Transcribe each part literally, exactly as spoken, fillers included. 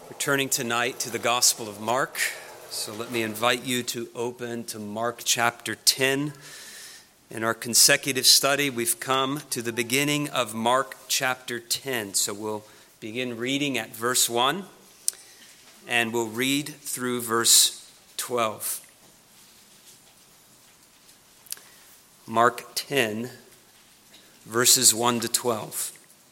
We're turning tonight to the Gospel of Mark, so let me invite you to open to Mark chapter ten. In our consecutive study, we've come to the beginning of Mark chapter ten, so we'll begin reading at verse one, and we'll read through verse twelve. Mark ten, verses one to twelve.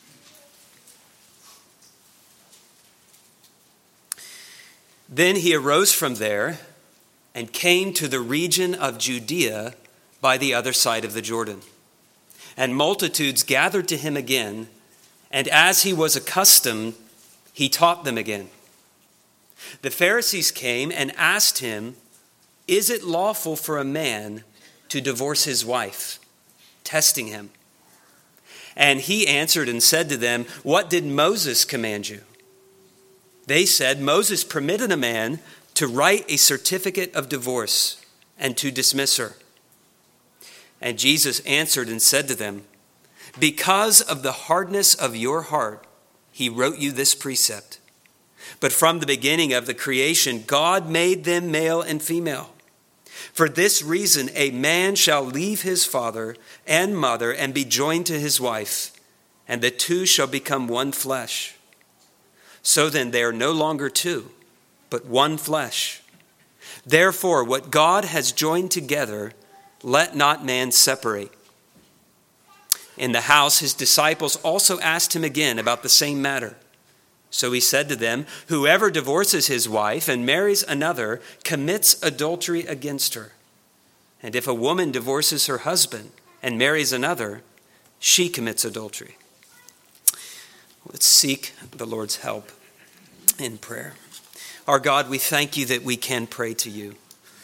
Then he arose from there and came to the region of Judea by the other side of the Jordan. And multitudes gathered to him again, and as he was accustomed, he taught them again. The Pharisees came and asked him, "Is it lawful for a man to divorce his wife?" testing him. And he answered and said to them, "What did Moses command you?" They said, "Moses permitted a man to write a certificate of divorce and to dismiss her." And Jesus answered and said to them, "Because of the hardness of your heart, he wrote you this precept. But from the beginning of the creation, God made them male and female. For this reason, a man shall leave his father and mother and be joined to his wife, and the two shall become one flesh. So then they are no longer two, but one flesh. Therefore, what God has joined together, let not man separate." In the house, his disciples also asked him again about the same matter. So he said to them, "Whoever divorces his wife and marries another commits adultery against her. And if a woman divorces her husband and marries another, she commits adultery." Let's seek the Lord's help in prayer. Our God, we thank you that we can pray to you.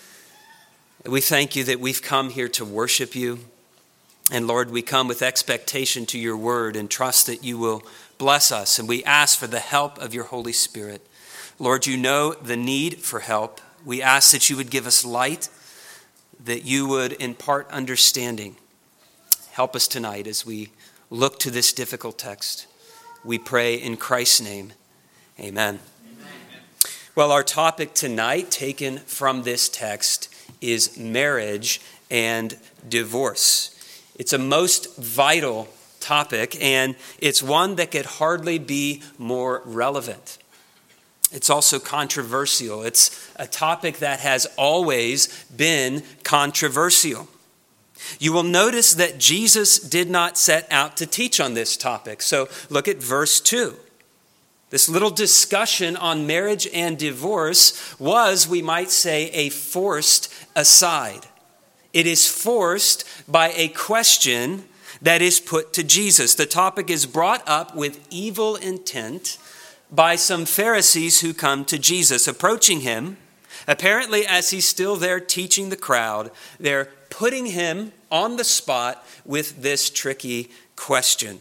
We thank you that we've come here to worship you. And Lord, we come with expectation to your word and trust that you will bless us. And we ask for the help of your Holy Spirit. Lord, you know the need for help. We ask that you would give us light, that you would impart understanding. Help us tonight as we look to this difficult text. We pray in Christ's name. Amen. Amen. Well, our topic tonight, taken from this text, is marriage and divorce. It's a most vital topic, and it's one that could hardly be more relevant. It's also controversial. It's a topic that has always been controversial. You will notice that Jesus did not set out to teach on this topic. So look at verse two. This little discussion on marriage and divorce was, we might say, a forced aside. It is forced by a question that is put to Jesus. The topic is brought up with evil intent by some Pharisees who come to Jesus, approaching him. Apparently, as he's still there teaching the crowd, they're putting him on the spot with this tricky question.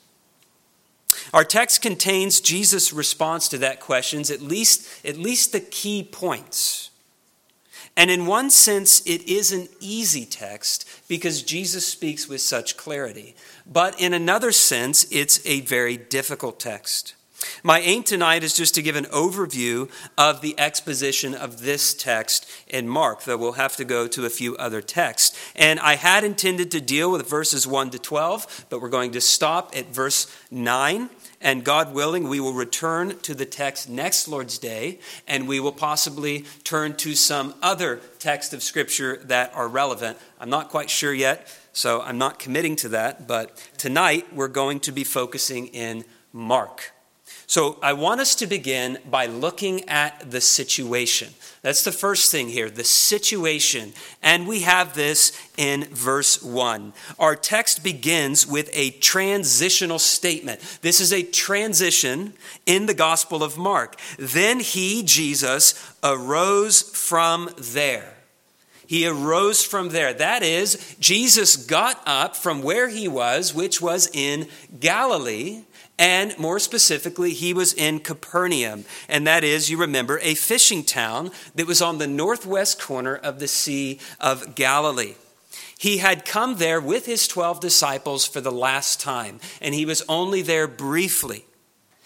Our text contains Jesus' response to that question, at least, at least the key points. And in one sense, it is an easy text because Jesus speaks with such clarity. But in another sense, it's a very difficult text. My aim tonight is just to give an overview of the exposition of this text in Mark, though we'll have to go to a few other texts. And I had intended to deal with verses one to twelve, but we're going to stop at verse nine. And God willing, we will return to the text next Lord's Day, and we will possibly turn to some other texts of Scripture that are relevant. I'm not quite sure yet, so I'm not committing to that. But tonight, we're going to be focusing in Mark. So I want us to begin by looking at the situation. That's the first thing here, the situation. And we have this in verse one. Our text begins with a transitional statement. This is a transition in the Gospel of Mark. Then he, Jesus, arose from there. He arose from there. That is, Jesus got up from where he was, which was in Galilee. And more specifically, he was in Capernaum. And that is, you remember, a fishing town that was on the northwest corner of the Sea of Galilee. He had come there with his twelve disciples for the last time, and he was only there briefly.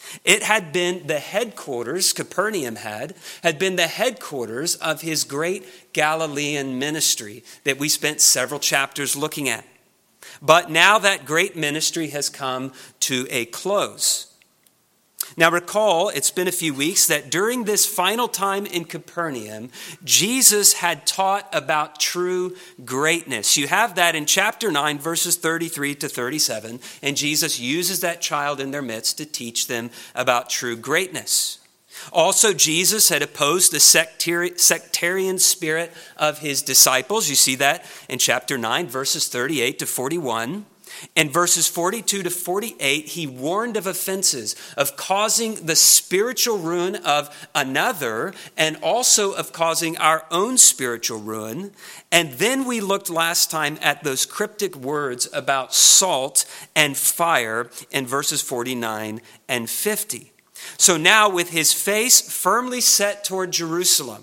It had been the headquarters, Capernaum had, had been the headquarters of his great Galilean ministry that we spent several chapters looking at. But now that great ministry has come to a close. Now recall, it's been a few weeks, that during this final time in Capernaum, Jesus had taught about true greatness. You have that in chapter nine, verses thirty-three to thirty-seven, and Jesus uses that child in their midst to teach them about true greatness. Also, Jesus had opposed the sectari- sectarian spirit of his disciples. You see that in chapter nine, verses thirty-eight to forty-one. In verses forty-two to forty-eight, he warned of offenses, of causing the spiritual ruin of another, and also of causing our own spiritual ruin. And then we looked last time at those cryptic words about salt and fire in verses forty-nine and fifty. So now, with his face firmly set toward Jerusalem,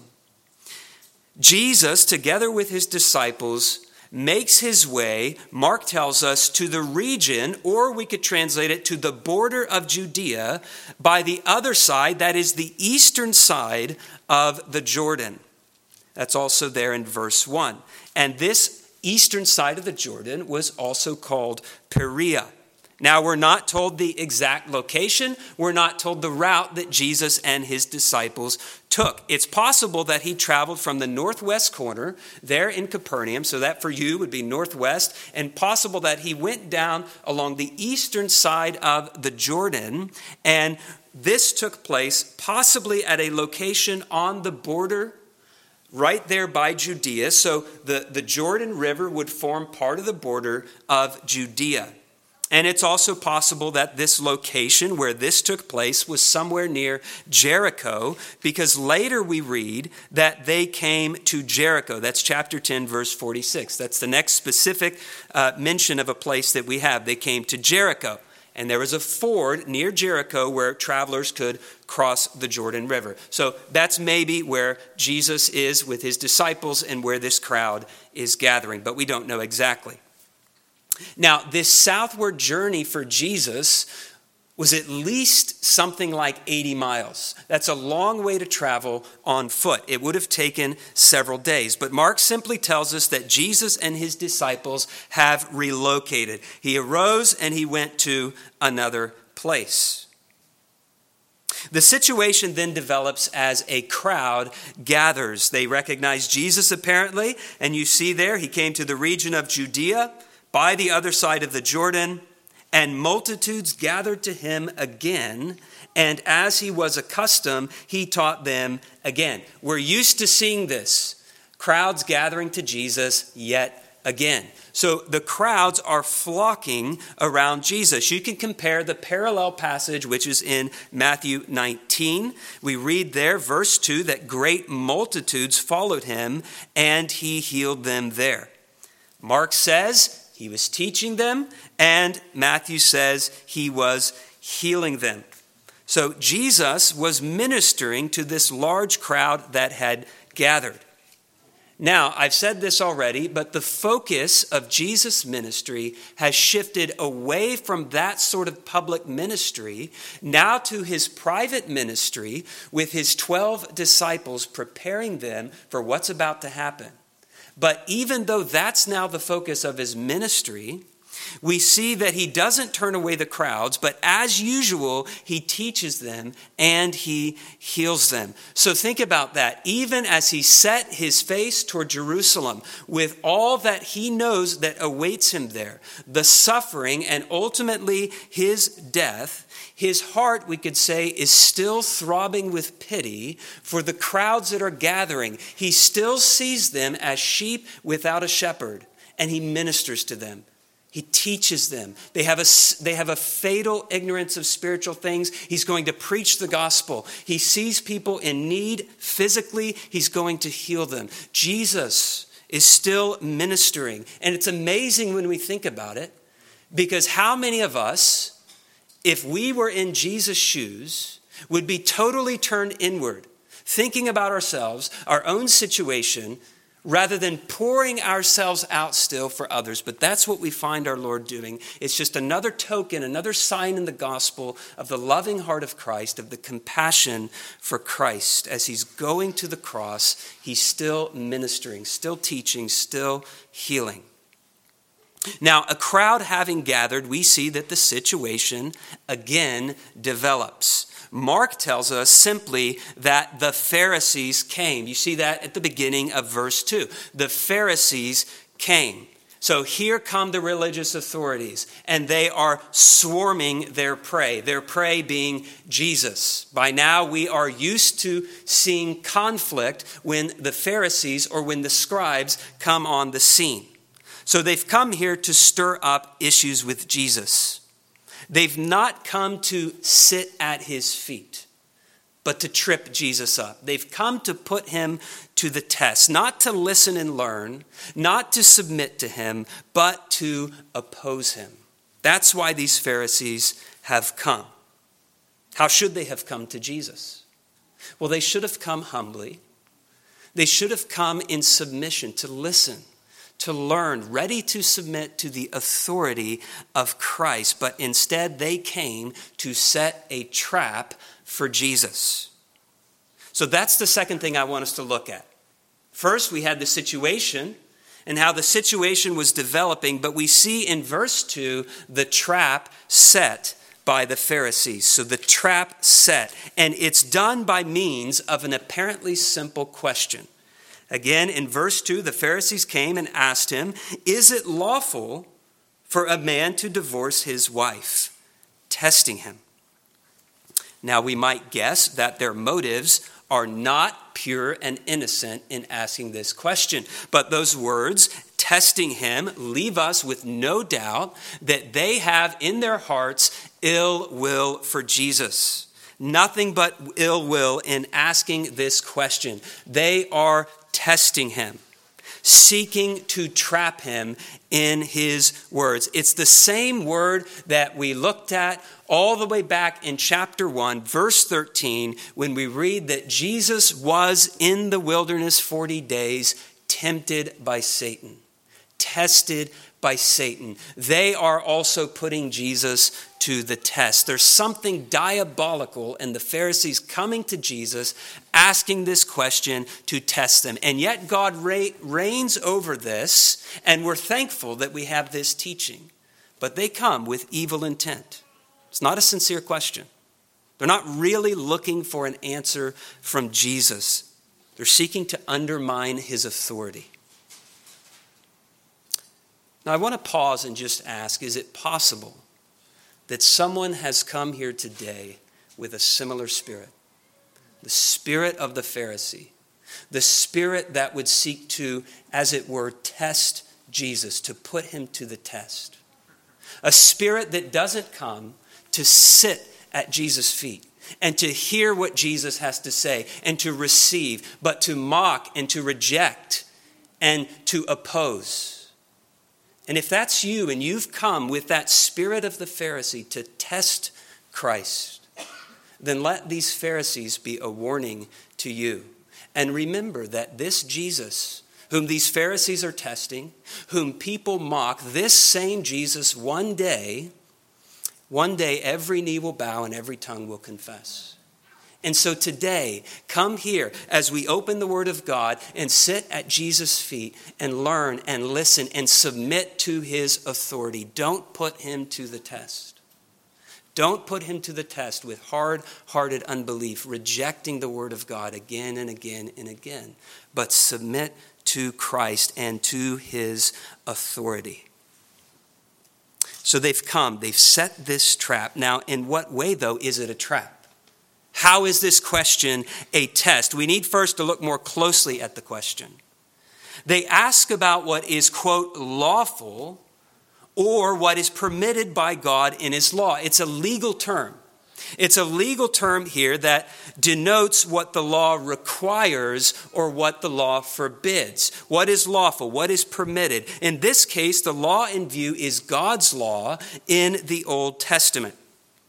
Jesus, together with his disciples, makes his way, Mark tells us, to the region, or we could translate it to the border of Judea, by the other side, that is the eastern side of the Jordan. That's also there in verse one. And this eastern side of the Jordan was also called Perea. Now, we're not told the exact location. We're not told the route that Jesus and his disciples took. It's possible that he traveled from the northwest corner there in Capernaum, so that for you would be northwest, and possible that he went down along the eastern side of the Jordan, and this took place possibly at a location on the border right there by Judea. So the, the Jordan River would form part of the border of Judea. And it's also possible that this location where this took place was somewhere near Jericho, because later we read that they came to Jericho. That's chapter ten, verse forty-six. That's the next specific uh, mention of a place that we have. They came to Jericho. And there was a ford near Jericho where travelers could cross the Jordan River. So that's maybe where Jesus is with his disciples and where this crowd is gathering, but we don't know exactly. Now, this southward journey for Jesus was at least something like eighty miles. That's a long way to travel on foot. It would have taken several days. But Mark simply tells us that Jesus and his disciples have relocated. He arose and he went to another place. The situation then develops as a crowd gathers. They recognize Jesus apparently, and you see there he came to the region of Judea by the other side of the Jordan, and multitudes gathered to him again, and as he was accustomed, he taught them again. We're used to seeing this, crowds gathering to Jesus yet again. So the crowds are flocking around Jesus. You can compare the parallel passage, which is in Matthew nineteen. We read there, verse two, that great multitudes followed him, and he healed them there. Mark says he was teaching them, and Matthew says he was healing them. So Jesus was ministering to this large crowd that had gathered. Now, I've said this already, but the focus of Jesus' ministry has shifted away from that sort of public ministry now to his private ministry with his twelve disciples, preparing them for what's about to happen. But even though that's now the focus of his ministry, we see that he doesn't turn away the crowds, but as usual, he teaches them and he heals them. So think about that. Even as he set his face toward Jerusalem with all that he knows that awaits him there, the suffering and ultimately his death, his heart, we could say, is still throbbing with pity for the crowds that are gathering. He still sees them as sheep without a shepherd, and he ministers to them. He teaches them. They have a, they have a fatal ignorance of spiritual things. He's going to preach the gospel. He sees people in need physically. He's going to heal them. Jesus is still ministering. And it's amazing when we think about it, because how many of us, if we were in Jesus' shoes, would be totally turned inward, thinking about ourselves, our own situation, rather than pouring ourselves out still for others. But that's what we find our Lord doing. It's just another token, another sign in the gospel of the loving heart of Christ, of the compassion for Christ. As he's going to the cross, he's still ministering, still teaching, still healing. Now, a crowd having gathered, we see that the situation again develops. Mark tells us simply that the Pharisees came. You see that at the beginning of verse two. The Pharisees came. So here come the religious authorities, and they are swarming their prey, their prey being Jesus. By now, we are used to seeing conflict when the Pharisees or when the scribes come on the scene. So they've come here to stir up issues with Jesus. They've not come to sit at his feet, but to trip Jesus up. They've come to put him to the test, not to listen and learn, not to submit to him, but to oppose him. That's why these Pharisees have come. How should they have come to Jesus? Well, they should have come humbly. They should have come in submission to listen, to learn, ready to submit to the authority of Christ. But instead, they came to set a trap for Jesus. So that's the second thing I want us to look at. First, we had the situation and how the situation was developing, but we see in verse two the trap set by the Pharisees. So the trap set, and it's done by means of an apparently simple question. Again, in verse two, the Pharisees came and asked him, "Is it lawful for a man to divorce his wife?" Testing him. Now, we might guess that their motives are not pure and innocent in asking this question. But those words, testing him, leave us with no doubt that they have in their hearts ill will for Jesus. Nothing but ill will in asking this question. They are testing him, seeking to trap him in his words. It's the same word that we looked at all the way back in chapter one, verse thirteen, when we read that Jesus was in the wilderness forty days, tempted by Satan, tested by Satan. They are also putting Jesus to the test. There's something diabolical in the Pharisees coming to Jesus, asking this question to test them. And yet God reigns over this, and we're thankful that we have this teaching. But they come with evil intent. It's not a sincere question. They're not really looking for an answer from Jesus. They're seeking to undermine his authority. Now, I want to pause and just ask, is it possible that someone has come here today with a similar spirit? The spirit of the Pharisee. The spirit that would seek to, as it were, test Jesus, to put him to the test. A spirit that doesn't come to sit at Jesus' feet and to hear what Jesus has to say and to receive, but to mock and to reject and to oppose. And if that's you and you've come with that spirit of the Pharisee to test Christ, then let these Pharisees be a warning to you. And remember that this Jesus, whom these Pharisees are testing, whom people mock, this same Jesus one day, one day every knee will bow and every tongue will confess. And so today, come here as we open the Word of God and sit at Jesus' feet and learn and listen and submit to his authority. Don't put him to the test. Don't put him to the test with hard-hearted unbelief, rejecting the Word of God again and again and again. But submit to Christ and to his authority. So they've come, they've set this trap. Now, in what way, though, is it a trap? How is this question a test? We need first to look more closely at the question. They ask about what is, quote, lawful or what is permitted by God in his law. It's a legal term. It's a legal term here that denotes what the law requires or what the law forbids. What is lawful? What is permitted? In this case, the law in view is God's law in the Old Testament.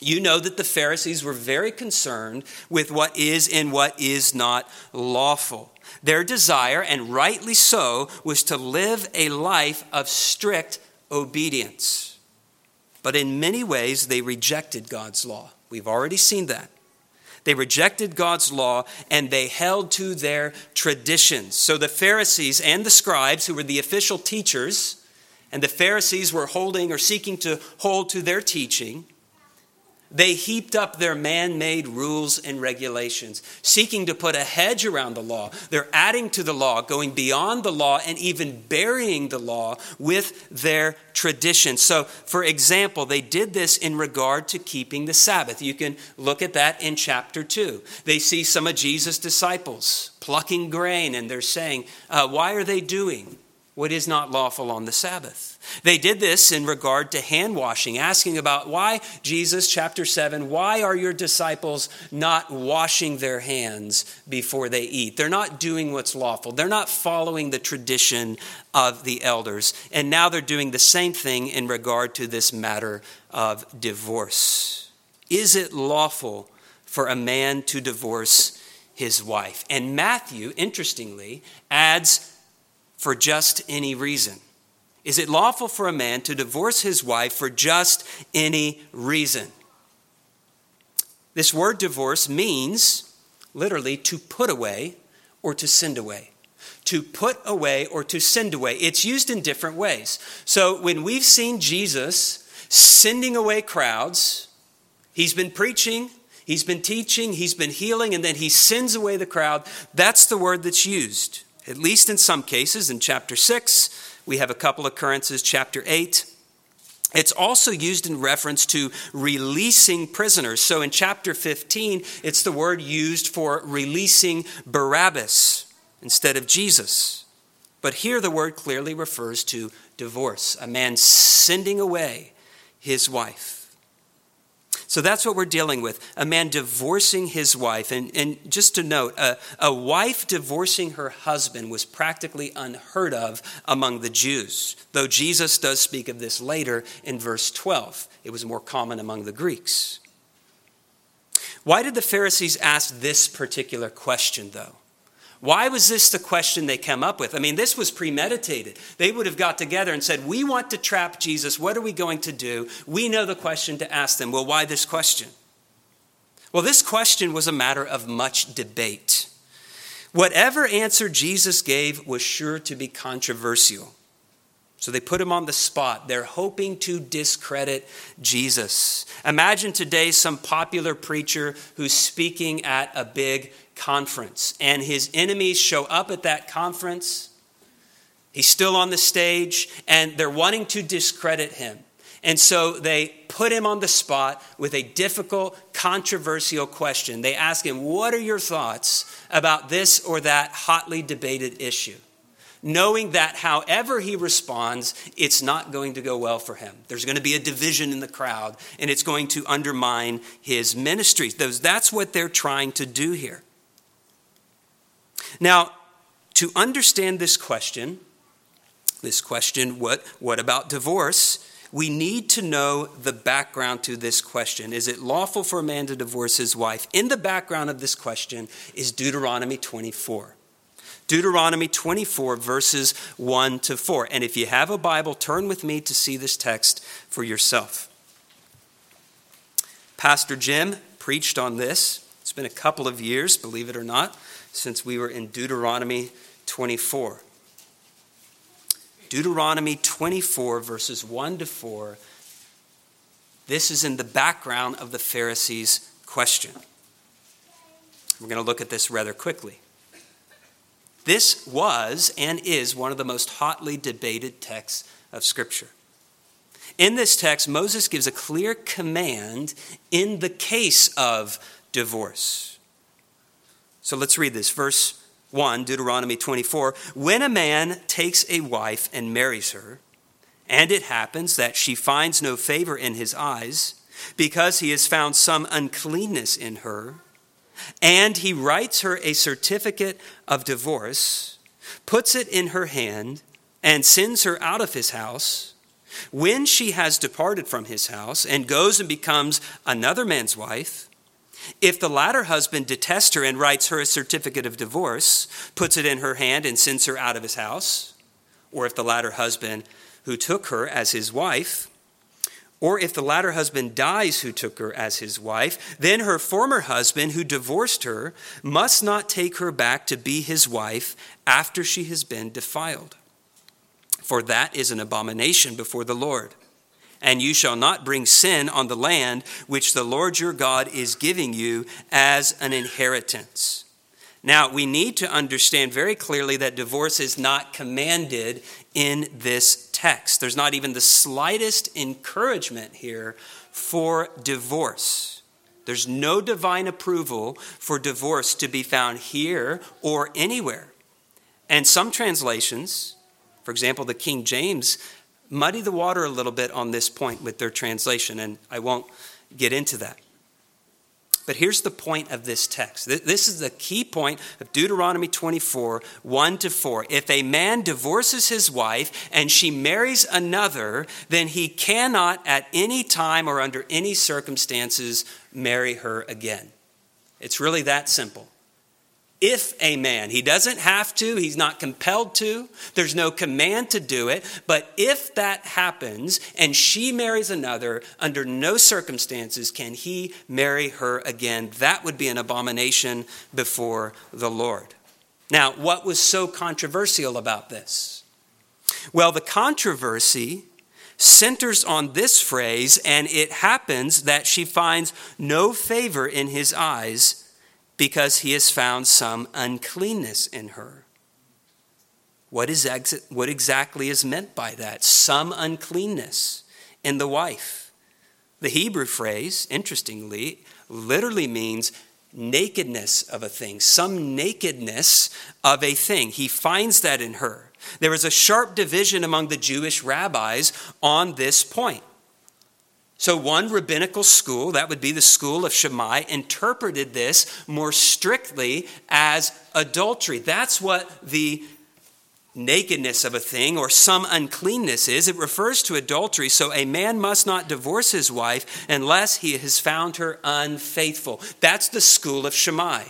You know that the Pharisees were very concerned with what is and what is not lawful. Their desire, and rightly so, was to live a life of strict obedience. But in many ways, they rejected God's law. We've already seen that. They rejected God's law and they held to their traditions. So the Pharisees and the scribes, who were the official teachers, and the Pharisees were holding or seeking to hold to their teaching, they heaped up their man-made rules and regulations, seeking to put a hedge around the law. They're adding to the law, going beyond the law, and even burying the law with their tradition. So, for example, they did this in regard to keeping the Sabbath. You can look at that in chapter two. They see some of Jesus' disciples plucking grain, and they're saying, uh, why are they doing what is not lawful on the Sabbath? They did this in regard to hand washing, asking about why, Jesus, chapter seven, why are your disciples not washing their hands before they eat? They're not doing what's lawful. They're not following the tradition of the elders. And now they're doing the same thing in regard to this matter of divorce. Is it lawful for a man to divorce his wife? And Matthew, interestingly, adds, for just any reason. Is it lawful for a man to divorce his wife for just any reason? This word divorce means literally to put away or to send away. To put away or to send away. It's used in different ways. So when we've seen Jesus sending away crowds, he's been preaching, he's been teaching, he's been healing, and then he sends away the crowd. That's the word that's used. At least in some cases. In chapter six, we have a couple occurrences. Chapter eight, it's also used in reference to releasing prisoners. So in chapter fifteen, it's the word used for releasing Barabbas instead of Jesus. But here the word clearly refers to divorce, a man sending away his wife. So that's what we're dealing with, a man divorcing his wife. And, and just to note, a, a wife divorcing her husband was practically unheard of among the Jews, though Jesus does speak of this later in verse twelve. It was more common among the Greeks. Why did the Pharisees ask this particular question, though? Why was this the question they came up with? I mean, this was premeditated. They would have got together and said, we want to trap Jesus. What are we going to do? We know the question to ask them. Well, why this question? Well, this question was a matter of much debate. Whatever answer Jesus gave was sure to be controversial. So they put him on the spot. They're hoping to discredit Jesus. Imagine today some popular preacher who's speaking at a big conference, and his enemies show up at that conference. He's still on the stage, and they're wanting to discredit him. And so they put him on the spot with a difficult, controversial question. They ask him, what are your thoughts about this or that hotly debated issue? Knowing that however he responds, it's not going to go well for him. There's going to be a division in the crowd, and it's going to undermine his ministry. That's what they're trying to do here. Now, to understand this question, this question, what, what about divorce? We need to know the background to this question. Is it lawful for a man to divorce his wife? In the background of this question is Deuteronomy twenty-four. Deuteronomy twenty-four, verses one to four. And if you have a Bible, turn with me to see this text for yourself. Pastor Jim preached on this. It's been a couple of years, believe it or not, since we were in Deuteronomy twenty-four. Deuteronomy twenty-four, verses one to four. This is in the background of the Pharisees' question. We're going to look at this rather quickly. This was and is one of the most hotly debated texts of Scripture. In this text, Moses gives a clear command in the case of divorce. So let's read this. Verse one, Deuteronomy twenty-four. When a man takes a wife and marries her, and it happens that she finds no favor in his eyes, because he has found some uncleanness in her, and he writes her a certificate of divorce, puts it in her hand, and sends her out of his house, When she has departed from his house and goes and becomes another man's wife, if the latter husband detests her and writes her a certificate of divorce, puts it in her hand and sends her out of his house, or if the latter husband who took her as his wife, or if the latter husband dies who took her as his wife, then her former husband who divorced her must not take her back to be his wife after she has been defiled. For that is an abomination before the Lord. And you shall not bring sin on the land which the Lord your God is giving you as an inheritance. Now, we need to understand very clearly that divorce is not commanded in this text. There's not even the slightest encouragement here for divorce. There's no divine approval for divorce to be found here or anywhere. And some translations, for example, the King James, muddy the water a little bit on this point with their translation, and I won't get into that. But here's the point of this text. This is the key point of Deuteronomy twenty-four, one to four. If a man divorces his wife and she marries another, then he cannot at any time or under any circumstances marry her again. It's really that simple. If a man, he doesn't have to, he's not compelled to, there's no command to do it, but if that happens and she marries another, under no circumstances can he marry her again. That would be an abomination before the Lord. Now, what was so controversial about this? Well, the controversy centers on this phrase, and it happens that she finds no favor in his eyes because he has found some uncleanness in her. What is ex- what exactly is meant by that? Some uncleanness in the wife. The Hebrew phrase, interestingly, literally means nakedness of a thing, some nakedness of a thing. He finds that in her. There is a sharp division among the Jewish rabbis on this point. So one rabbinical school, that would be the school of Shammai, interpreted this more strictly as adultery. That's what the nakedness of a thing or some uncleanness is. It refers to adultery. So a man must not divorce his wife unless he has found her unfaithful. That's the school of Shammai.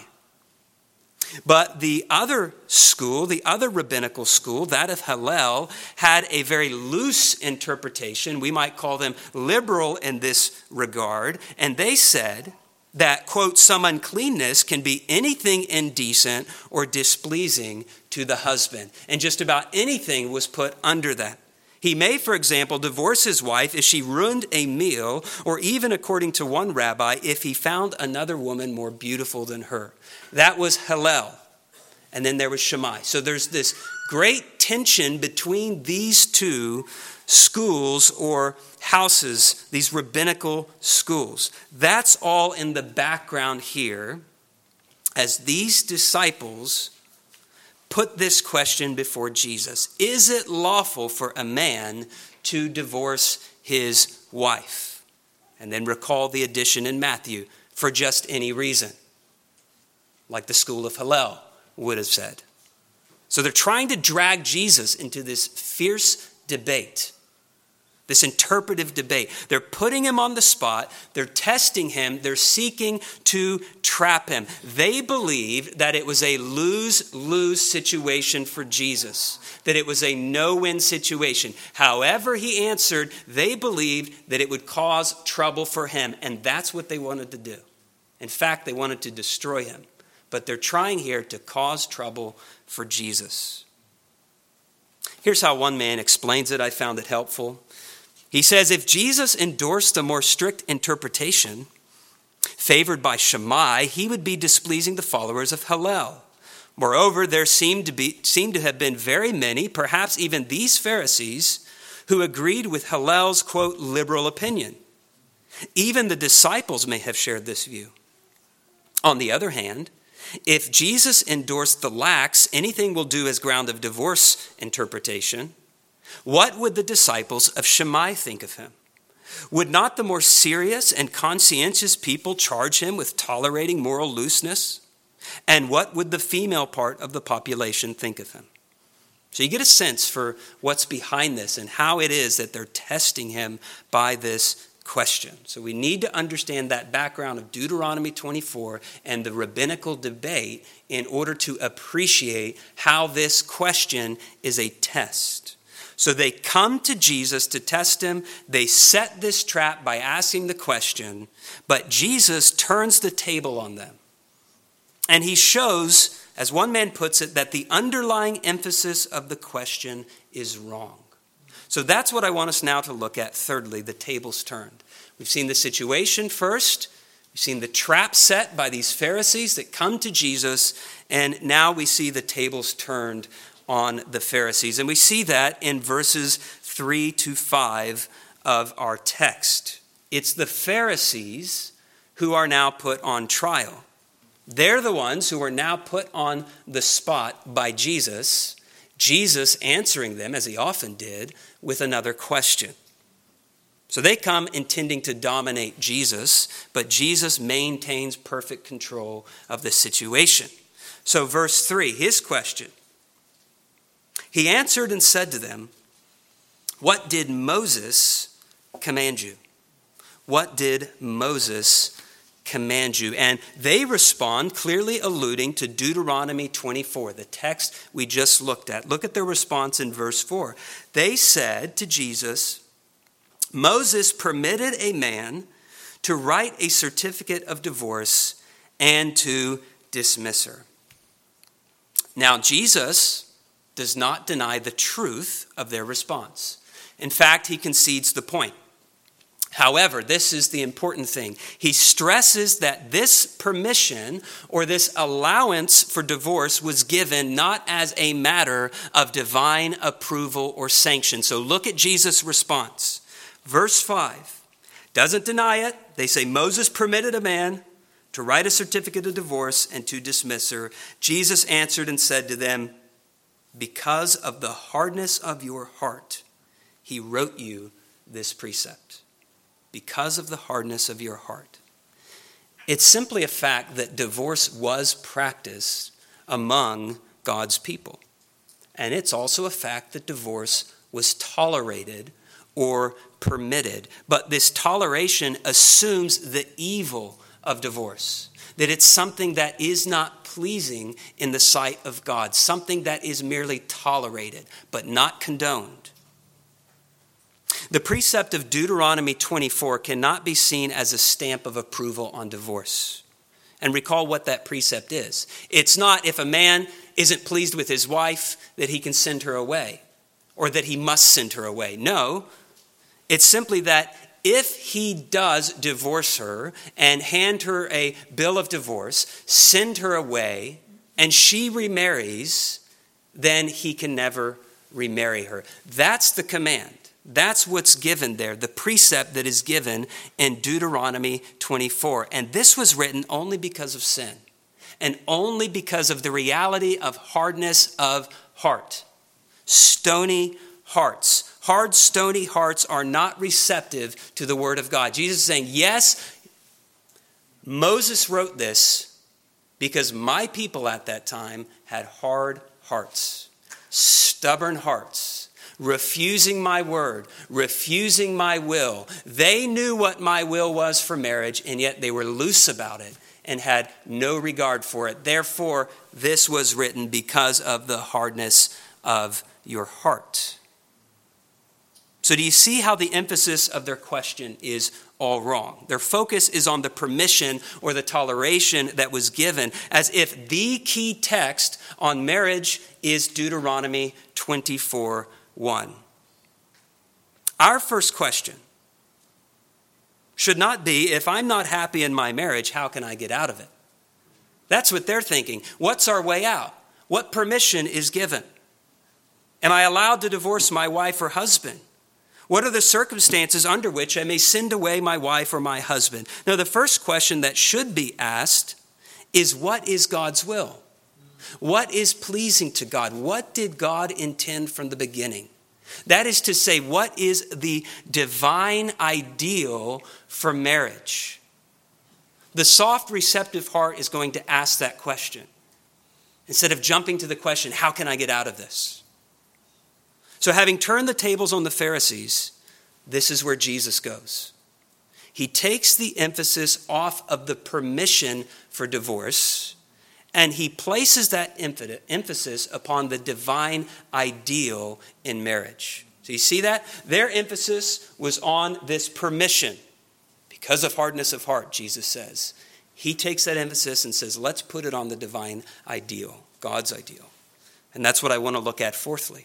But the other school, the other rabbinical school, that of Hillel, had a very loose interpretation. We might call them liberal in this regard. And they said that, quote, some uncleanness can be anything indecent or displeasing to the husband. And just about anything was put under that. He may, for example, divorce his wife if she ruined a meal, or even, according to one rabbi, if he found another woman more beautiful than her. That was Hillel. And then there was Shammai. So there's this great tension between these two schools or houses, these rabbinical schools. That's all in the background here as these disciples put this question before Jesus. Is it lawful for a man to divorce his wife? And then recall the addition in Matthew, for just any reason, like the school of Hillel would have said. So they're trying to drag Jesus into this fierce debate, this interpretive debate. They're putting him on the spot. They're testing him. They're seeking to trap him. They believed that it was a lose-lose situation for Jesus, that it was a no-win situation. However he answered, they believed that it would cause trouble for him, and that's what they wanted to do. In fact, they wanted to destroy him. But they're trying here to cause trouble for Jesus. Here's how one man explains it. I found it helpful. He says, if Jesus endorsed a more strict interpretation favored by Shammai, he would be displeasing the followers of Hillel. Moreover, there seemed to be seemed to have been very many, perhaps even these Pharisees, who agreed with Hillel's, quote, liberal opinion. Even the disciples may have shared this view. On the other hand, if Jesus endorsed the lax, anything will do as ground of divorce interpretation, what would the disciples of Shammai think of him? Would not the more serious and conscientious people charge him with tolerating moral looseness? And what would the female part of the population think of him? So you get a sense for what's behind this and how it is that they're testing him by this question. So we need to understand that background of Deuteronomy twenty-four and the rabbinical debate in order to appreciate how this question is a test. So they come to Jesus to test him. They set this trap by asking the question, but Jesus turns the table on them. And he shows, as one man puts it, that the underlying emphasis of the question is wrong. So that's what I want us now to look at. Thirdly, the tables turned. We've seen the situation first. We've seen the trap set by these Pharisees that come to Jesus. And now we see the tables turned on the Pharisees. And we see that in verses three to five of our text. It's the Pharisees who are now put on trial. They're the ones who are now put on the spot by Jesus, Jesus answering them, as he often did, with another question. So they come intending to dominate Jesus, but Jesus maintains perfect control of the situation. So verse three, his question. He answered and said to them, "What did Moses command you?" What did Moses command you? And they respond, clearly alluding to Deuteronomy twenty-four, the text we just looked at. Look at their response in verse four. They said to Jesus, "Moses permitted a man to write a certificate of divorce and to dismiss her." Now, Jesus does not deny the truth of their response. In fact, he concedes the point. However, this is the important thing. He stresses that this permission or this allowance for divorce was given not as a matter of divine approval or sanction. So look at Jesus' response. Verse five doesn't deny it. They say Moses permitted a man to write a certificate of divorce and to dismiss her. Jesus answered and said to them, "Because of the hardness of your heart, he wrote you this precept." Because of the hardness of your heart. It's simply a fact that divorce was practiced among God's people. And it's also a fact that divorce was tolerated or permitted. But this toleration assumes the evil of divorce, that it's something that is not pleasing in the sight of God, something that is merely tolerated but not condoned. The precept of Deuteronomy twenty-four cannot be seen as a stamp of approval on divorce. And recall what that precept is. It's not if a man isn't pleased with his wife that he can send her away or that he must send her away. No, it's simply that if he does divorce her and hand her a bill of divorce, send her away, and she remarries, then he can never remarry her. That's the command. That's what's given there, the precept that is given in Deuteronomy twenty-four. And this was written only because of sin and only because of the reality of hardness of heart. Stony hearts. Hard, stony hearts are not receptive to the word of God. Jesus is saying, yes, Moses wrote this because my people at that time had hard hearts, stubborn hearts. Refusing my word, refusing my will. They knew what my will was for marriage, and yet they were loose about it and had no regard for it. Therefore, this was written because of the hardness of your heart. So do you see how the emphasis of their question is all wrong? Their focus is on the permission or the toleration that was given, as if the key text on marriage is Deuteronomy twenty-four one. Our first question should not be, if I'm not happy in my marriage, how can I get out of it? That's what they're thinking. What's our way out? What permission is given? Am I allowed to divorce my wife or husband? What are the circumstances under which I may send away my wife or my husband? Now, the first question that should be asked is, what is God's will? What is pleasing to God? What did God intend from the beginning? That is to say, what is the divine ideal for marriage? The soft, receptive heart is going to ask that question instead of jumping to the question, how can I get out of this? So having turned the tables on the Pharisees, this is where Jesus goes. He takes the emphasis off of the permission for divorce, and he places that emphasis upon the divine ideal in marriage. So you see that? Their emphasis was on this permission. Because of hardness of heart, Jesus says. He takes that emphasis and says, let's put it on the divine ideal, God's ideal. And that's what I want to look at fourthly.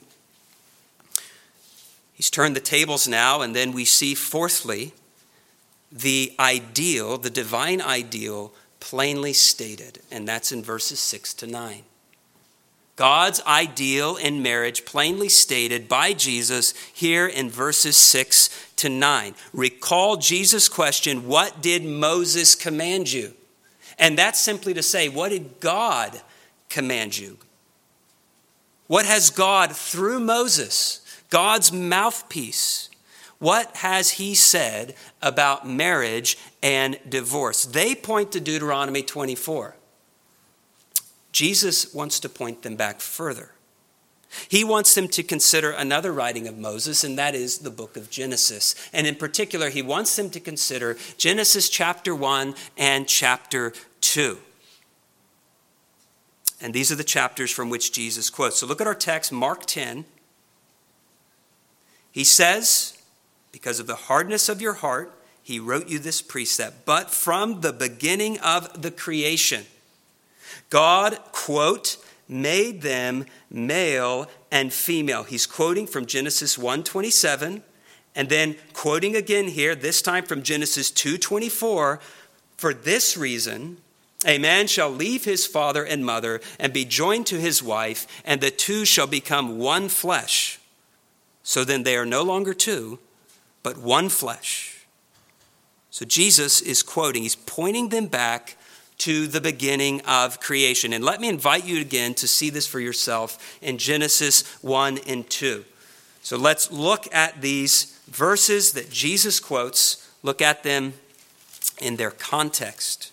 He's turned the tables now, and then we see fourthly, the ideal, the divine ideal, plainly stated, and that's in verses six to nine. God's ideal in marriage plainly stated by Jesus here in verses six to nine. Recall Jesus' question, what did Moses command you? And that's simply to say, what did God command you? What has God, through Moses, God's mouthpiece, what has he said about marriage and divorce? They point to Deuteronomy twenty-four. Jesus wants to point them back further. He wants them to consider another writing of Moses, and that is the book of Genesis. And in particular, he wants them to consider Genesis chapter one and chapter two. And these are the chapters from which Jesus quotes. So look at our text, Mark ten. He says, because of the hardness of your heart, he wrote you this precept. But from the beginning of the creation, God, quote, made them male and female. He's quoting from Genesis one twenty-seven, and then quoting again here, this time from Genesis two twenty-four. For this reason, a man shall leave his father and mother and be joined to his wife, and the two shall become one flesh. So then they are no longer two, but one flesh. So Jesus is quoting, he's pointing them back to the beginning of creation. And let me invite you again to see this for yourself in Genesis one and two. So let's look at these verses that Jesus quotes, look at them in their context.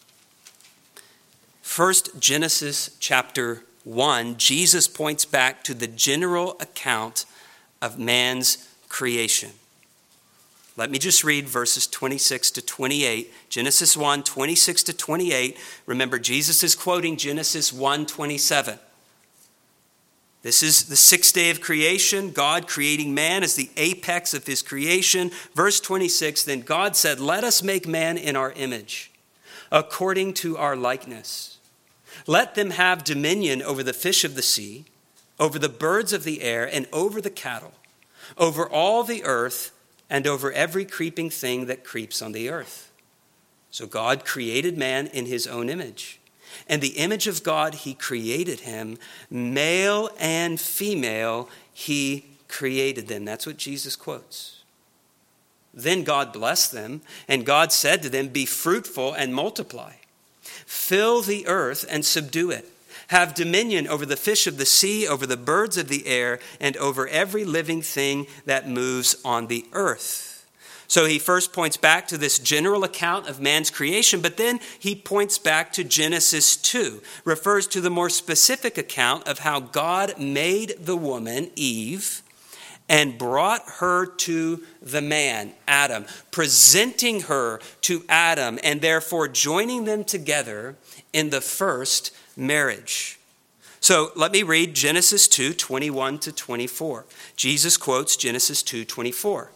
First, Genesis chapter one, Jesus points back to the general account of man's creation. Let me just read verses twenty-six to twenty-eight. Genesis one, twenty-six to twenty-eight. Remember, Jesus is quoting Genesis one twenty-seven. This is the sixth day of creation. God creating man as the apex of his creation. Verse twenty-six, then God said, let us make man in our image, according to our likeness. Let them have dominion over the fish of the sea, over the birds of the air, and over the cattle, over all the earth, and over every creeping thing that creeps on the earth. So God created man in his own image. And the image of God, he created him. Male and female, he created them. That's what Jesus quotes. Then God blessed them, and God said to them, be fruitful and multiply. Fill the earth and subdue it. Have dominion over the fish of the sea, over the birds of the air, and over every living thing that moves on the earth. So he first points back to this general account of man's creation, but then he points back to Genesis two, refers to the more specific account of how God made the woman, Eve, and brought her to the man, Adam, presenting her to Adam, and therefore joining them together in the first marriage. So let me read Genesis two, twenty-one to twenty-four. Jesus quotes Genesis two, twenty-four.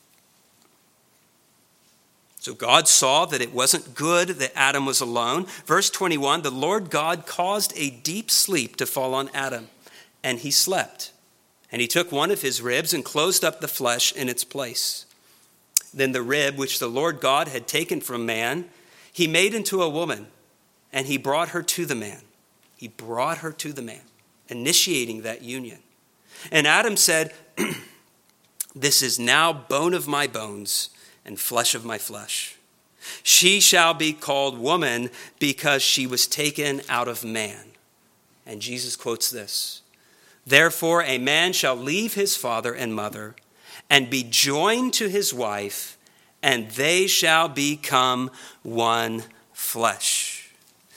So God saw that it wasn't good that Adam was alone. Verse twenty-one, the Lord God caused a deep sleep to fall on Adam, and he slept. And he took one of his ribs and closed up the flesh in its place. Then the rib which the Lord God had taken from man, he made into a woman, and he brought her to the man. He brought her to the man, initiating that union. And Adam said, this is now bone of my bones and flesh of my flesh. She shall be called woman because she was taken out of man. And Jesus quotes this. Therefore, a man shall leave his father and mother and be joined to his wife, and they shall become one flesh.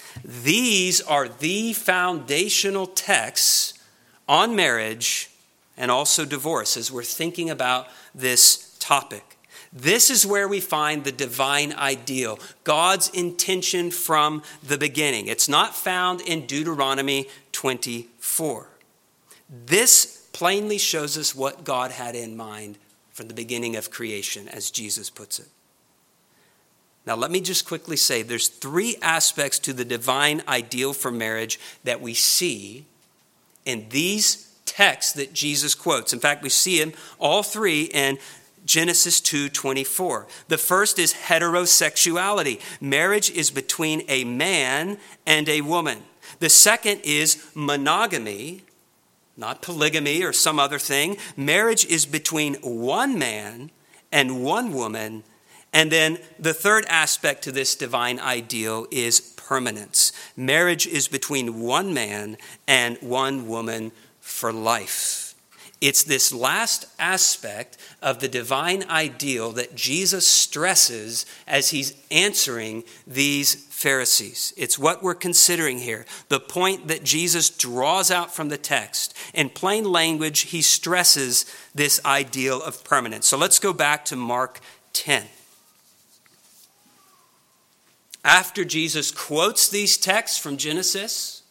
These are the foundational texts on marriage and also divorce as we're thinking about this topic. This is where we find the divine ideal, God's intention from the beginning. It's not found in Deuteronomy twenty-four. This plainly shows us what God had in mind from the beginning of creation, as Jesus puts it. Now, let me just quickly say there's three aspects to the divine ideal for marriage that we see in these texts that Jesus quotes. In fact, we see them all three in Genesis two twenty-four. The first is heterosexuality. Marriage is between a man and a woman. The second is monogamy, not polygamy or some other thing. Marriage is between one man and one woman. And then the third aspect to this divine ideal is permanence. Marriage is between one man and one woman for life. It's this last aspect of the divine ideal that Jesus stresses as he's answering these Pharisees. It's what we're considering here, the point that Jesus draws out from the text. In plain language, he stresses this ideal of permanence. So let's go back to Mark ten. After Jesus quotes these texts from Genesis,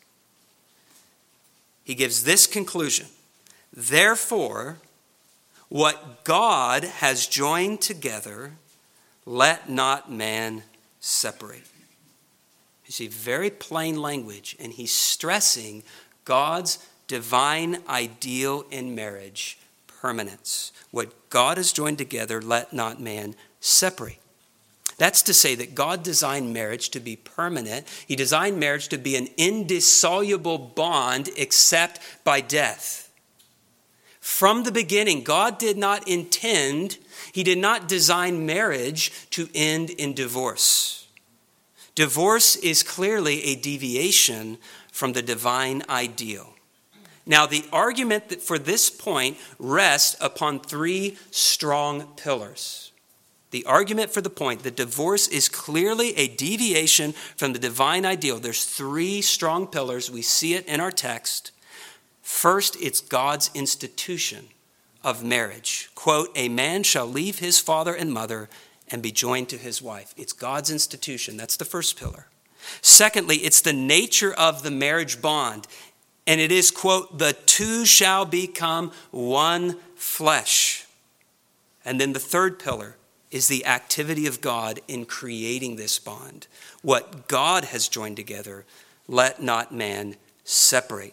he gives this conclusion. Therefore, what God has joined together, let not man separate. You see, very plain language, and he's stressing God's divine ideal in marriage, permanence. What God has joined together, let not man separate. That's to say that God designed marriage to be permanent. He designed marriage to be an indissoluble bond except by death. From the beginning, God did not intend, he did not design marriage to end in divorce. Divorce is clearly a deviation from the divine ideal. Now, the argument for this point rests upon three strong pillars. The argument for the point that divorce is clearly a deviation from the divine ideal. There's three strong pillars. We see it in our text. First, it's God's institution of marriage. Quote, a man shall leave his father and mother and be joined to his wife. It's God's institution. That's the first pillar. Secondly, it's the nature of the marriage bond. And it is, quote, the two shall become one flesh. And then the third pillar is the activity of God in creating this bond. What God has joined together, let not man separate.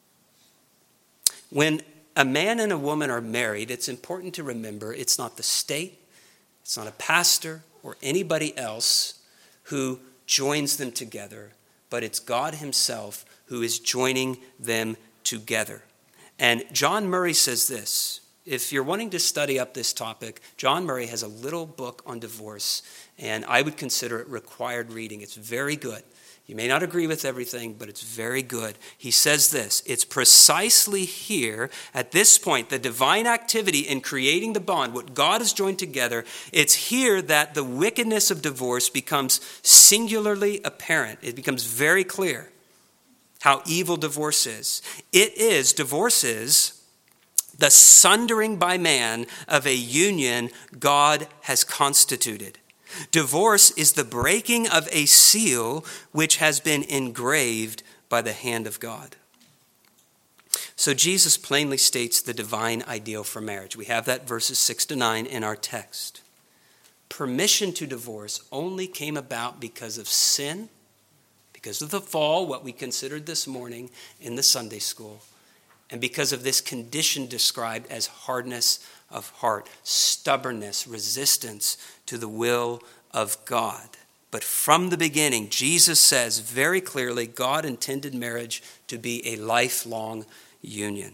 When a man and a woman are married, it's important to remember it's not the state, it's not a pastor or anybody else who joins them together, but it's God himself who is joining them together. And John Murray says this. If you're wanting to study up this topic, John Murray has a little book on divorce, and I would consider it required reading. It's very good. You may not agree with everything, but it's very good. He says this, it's precisely here, at this point, the divine activity in creating the bond, what God has joined together, it's here that the wickedness of divorce becomes singularly apparent. It becomes very clear how evil divorce is. It is, divorce is, the sundering by man of a union God has constituted. Divorce is the breaking of a seal which has been engraved by the hand of God. So Jesus plainly states the divine ideal for marriage. We have that verses six to nine in our text. Permission to divorce only came about because of sin, because of the fall, what we considered this morning in the Sunday school, and because of this condition described as hardness of heart, stubbornness, resistance to the will of God. But from the beginning, Jesus says very clearly, God intended marriage to be a lifelong union.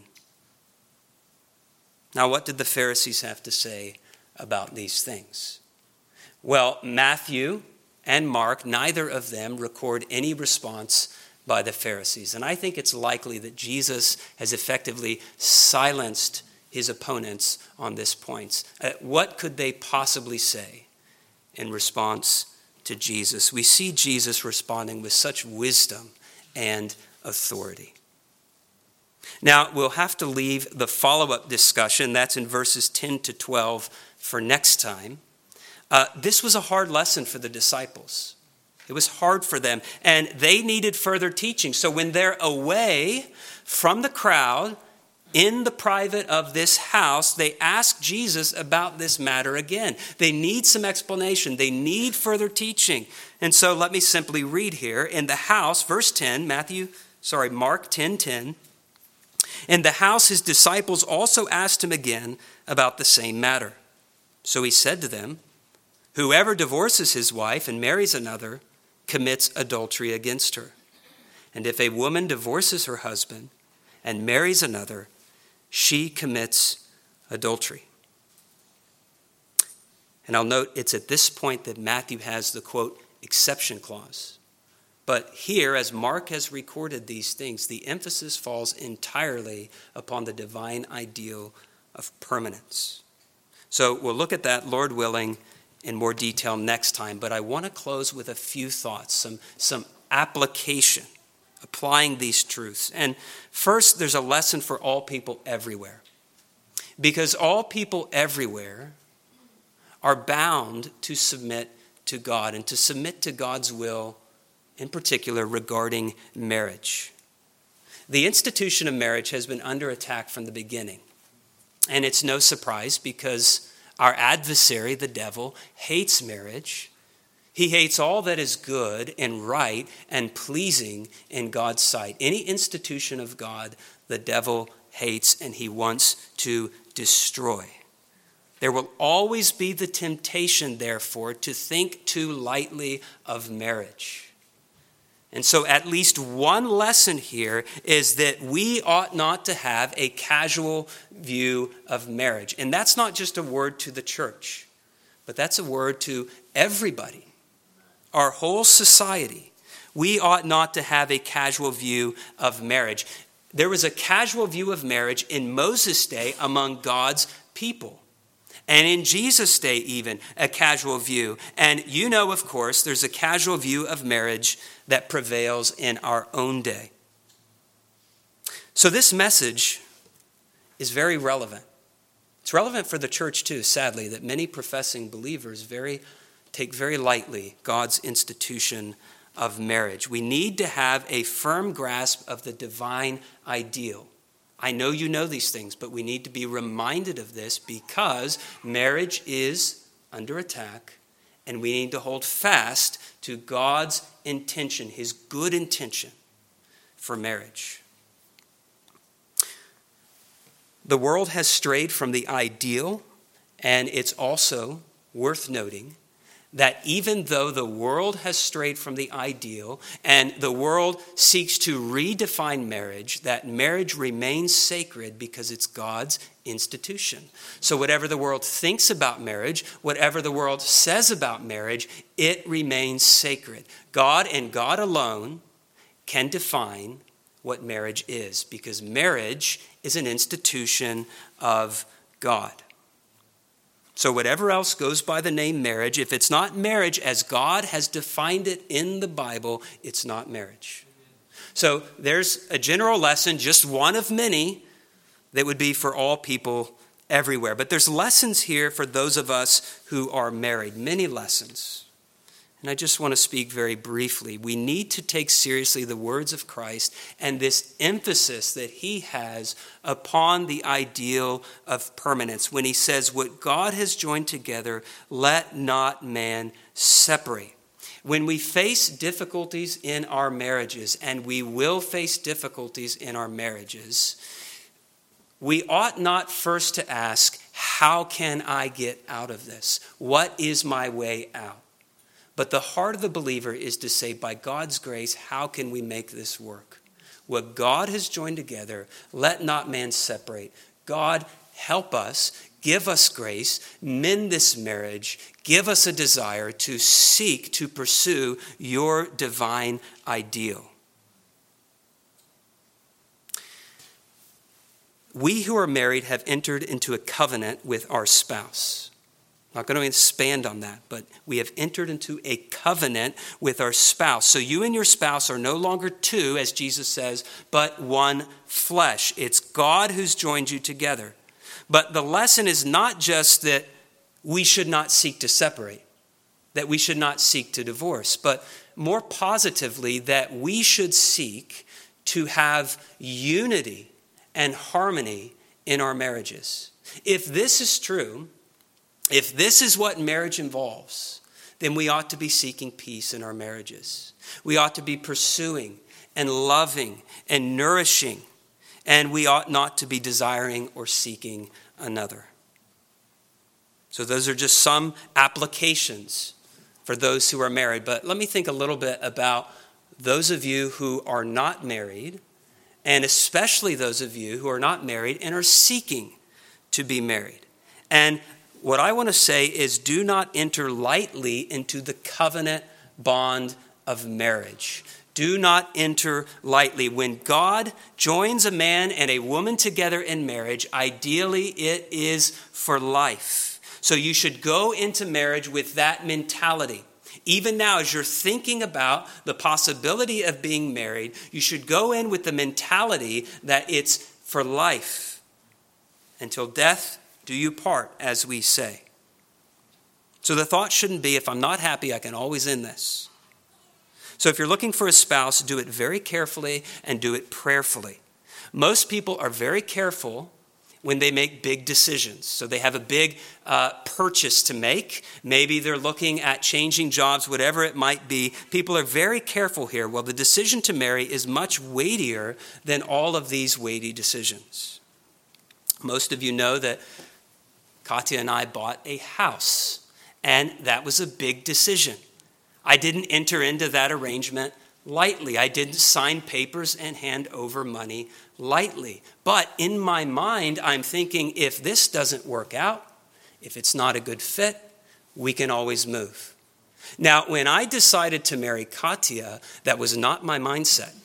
Now, what did the Pharisees have to say about these things? Well, Matthew and Mark, neither of them record any response by the Pharisees. And I think it's likely that Jesus has effectively silenced his opponents on this point. Uh, what could they possibly say in response to Jesus? We see Jesus responding with such wisdom and authority. Now, we'll have to leave the follow-up discussion, that's in verses ten to twelve, for next time. Uh, this was a hard lesson for the disciples. It was hard for them, and they needed further teaching. So when they're away from the crowd, in the private of this house, they ask Jesus about this matter again. They need some explanation. They need further teaching. And so let me simply read here. In the house, verse ten, Matthew, sorry, Mark ten ten. In the house, his disciples also asked him again about the same matter. So he said to them, whoever divorces his wife and marries another commits adultery against her. And if a woman divorces her husband and marries another, she commits adultery. And I'll note it's at this point that Matthew has the, quote, exception clause. But here, as Mark has recorded these things, the emphasis falls entirely upon the divine ideal of permanence. So we'll look at that, Lord willing, in more detail next time. But I want to close with a few thoughts, some, some application, applying these truths. And first, there's a lesson for all people everywhere. Because all people everywhere are bound to submit to God and to submit to God's will, in particular regarding marriage. The institution of marriage has been under attack from the beginning. And it's no surprise because our adversary, the devil, hates marriage. He hates all that is good and right and pleasing in God's sight. Any institution of God, the devil hates and he wants to destroy. There will always be the temptation, therefore, to think too lightly of marriage. And so at least one lesson here is that we ought not to have a casual view of marriage. And that's not just a word to the church, but that's a word to everybody, our whole society. We ought not to have a casual view of marriage. There was a casual view of marriage in Moses' day among God's people. And in Jesus' day even, a casual view. And you know, of course, there's a casual view of marriage that prevails in our own day. So this message is very relevant. It's relevant for the church too, sadly, that many professing believers very take very lightly God's institution of marriage. We need to have a firm grasp of the divine ideal. I know you know these things, but we need to be reminded of this because marriage is under attack, and we need to hold fast to God's intention, his good intention for marriage. The world has strayed from the ideal, and it's also worth noting that even though the world has strayed from the ideal and the world seeks to redefine marriage, that marriage remains sacred because it's God's institution. So whatever the world thinks about marriage, whatever the world says about marriage, it remains sacred. God and God alone can define what marriage is because marriage is an institution of God. So whatever else goes by the name marriage, if it's not marriage as God has defined it in the Bible, it's not marriage. So there's a general lesson, just one of many, that would be for all people everywhere. But there's lessons here for those of us who are married, many lessons. And I just want to speak very briefly. We need to take seriously the words of Christ and this emphasis that he has upon the ideal of permanence when he says, what God has joined together, let not man separate. When we face difficulties in our marriages, and we will face difficulties in our marriages, we ought not first to ask, how can I get out of this? What is my way out? But the heart of the believer is to say, by God's grace, how can we make this work? What God has joined together, let not man separate. God, help us, give us grace, mend this marriage, give us a desire to seek, to pursue your divine ideal. We who are married have entered into a covenant with our spouse. I'm not going to expand on that, but we have entered into a covenant with our spouse. So you and your spouse are no longer two, as Jesus says, but one flesh. It's God who's joined you together. But the lesson is not just that we should not seek to separate, that we should not seek to divorce, but more positively that we should seek to have unity and harmony in our marriages. If this is true, if this is what marriage involves, then we ought to be seeking peace in our marriages. We ought to be pursuing and loving and nourishing, and we ought not to be desiring or seeking another. So those are just some applications for those who are married. But let me think a little bit about those of you who are not married, and especially those of you who are not married and are seeking to be married. And what I want to say is, do not enter lightly into the covenant bond of marriage. Do not enter lightly. When God joins a man and a woman together in marriage, ideally it is for life. So you should go into marriage with that mentality. Even now, as you're thinking about the possibility of being married, you should go in with the mentality that it's for life. Until death do you part, as we say. So the thought shouldn't be, if I'm not happy, I can always end this. So if you're looking for a spouse, do it very carefully and do it prayerfully. Most people are very careful when they make big decisions. So they have a big uh, purchase to make. Maybe they're looking at changing jobs, whatever it might be. People are very careful here. Well, the decision to marry is much weightier than all of these weighty decisions. Most of you know that Katya and I bought a house, and that was a big decision. I didn't enter into that arrangement lightly. I didn't sign papers and hand over money lightly. But in my mind, I'm thinking, if this doesn't work out, if it's not a good fit, we can always move. Now, when I decided to marry Katya, that was not my mindset.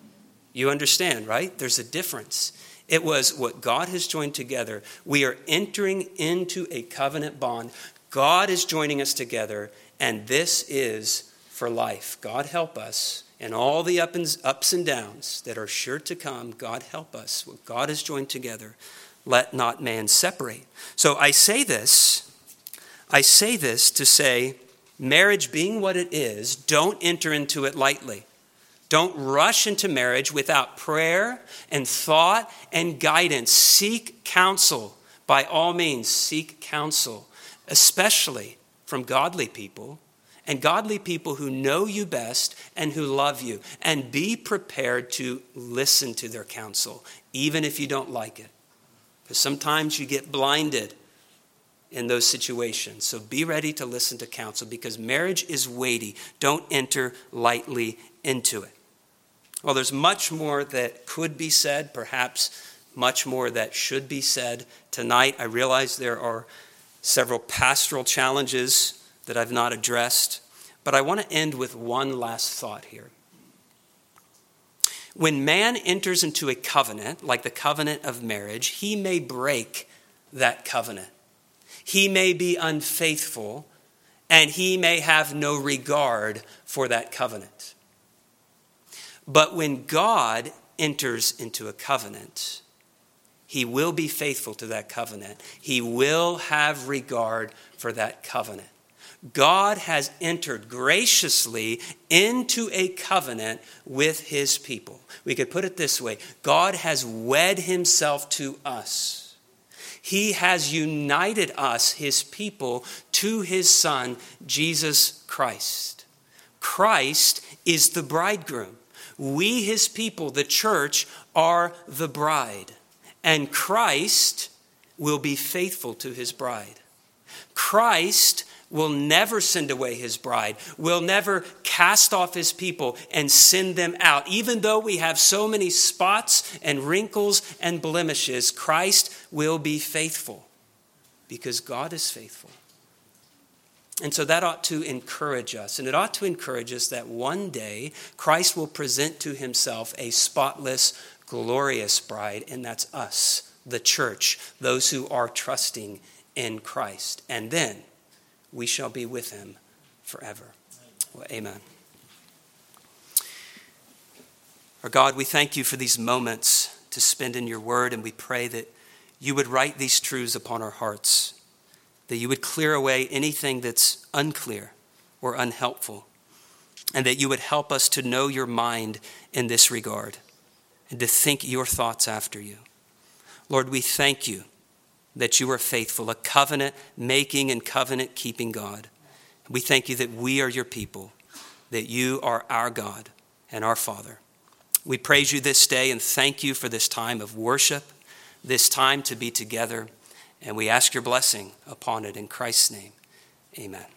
You understand, right? There's a difference. It was what God has joined together. We are entering into a covenant bond. God is joining us together, and this is for life. God help us. And all the ups and downs that are sure to come, God help us. What God has joined together, let not man separate. So I say this, I say this to say, marriage being what it is, don't enter into it lightly. Don't rush into marriage without prayer and thought and guidance. Seek counsel. By all means, seek counsel, especially from godly people, and godly people who know you best and who love you. And be prepared to listen to their counsel, even if you don't like it. Because sometimes you get blinded in those situations. So be ready to listen to counsel, because marriage is weighty. Don't enter lightly into it. Well, there's much more that could be said, perhaps much more that should be said tonight. I realize there are several pastoral challenges that I've not addressed, but I want to end with one last thought here. When man enters into a covenant, like the covenant of marriage, he may break that covenant. He may be unfaithful, and he may have no regard for that covenant. But when God enters into a covenant, he will be faithful to that covenant. He will have regard for that covenant. God has entered graciously into a covenant with his people. We could put it this way: God has wed himself to us. He has united us, his people, to his Son, Jesus Christ. Christ is the bridegroom. We, his people, the church, are the bride. And Christ will be faithful to his bride. Christ will never send away his bride, will never cast off his people and send them out. Even though we have so many spots and wrinkles and blemishes, Christ will be faithful because God is faithful. And so that ought to encourage us. And it ought to encourage us that one day Christ will present to himself a spotless, glorious bride, and that's us, the church, those who are trusting in Christ. And then we shall be with him forever. Well, amen. Our God, we thank you for these moments to spend in your word, and we pray that you would write these truths upon our hearts, that you would clear away anything that's unclear or unhelpful, and that you would help us to know your mind in this regard and to think your thoughts after you. Lord, we thank you that you are faithful, a covenant-making and covenant-keeping God. We thank you that we are your people, that you are our God and our Father. We praise you this day and thank you for this time of worship, this time to be together, and we ask your blessing upon it in Christ's name. Amen.